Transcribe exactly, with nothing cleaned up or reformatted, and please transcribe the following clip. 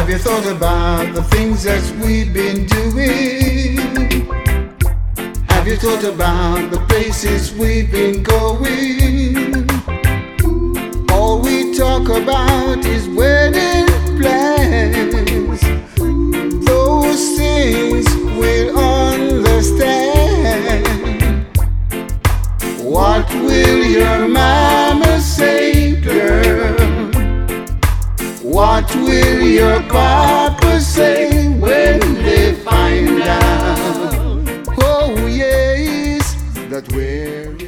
Have you thought about the things that we've been doing? Have you thought about the places we've been going? All we talk about is wedding plans. Those things we'll understand. What will your mama say, girl? What will your papa say when they find out? Oh yes, that we're